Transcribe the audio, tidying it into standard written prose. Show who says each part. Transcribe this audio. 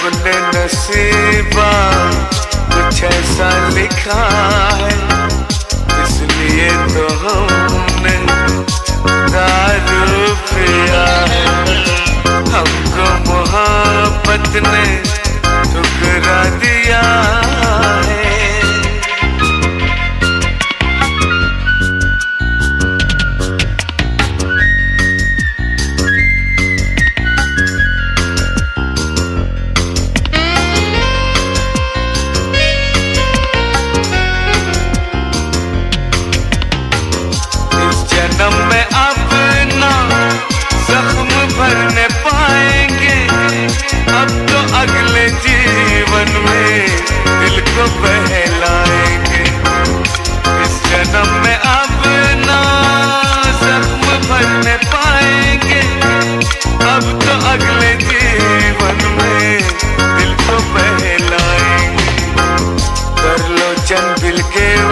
Speaker 1: अपने नसीबा कुछ ऐसा लिखा है, इसलिए तो हमने दारू पिया है। हमको मोहब्बत ने ठुकरा दिया है। जन्म में अपना जख्म भरने पाएंगे, अब तो अगले जीवन में दिल को बहलाएंगे। इस जन्म में अपना जख्म भरने पाएंगे, अब तो अगले जीवन में दिल को बहलाएंगे। कर लो चंद दिल के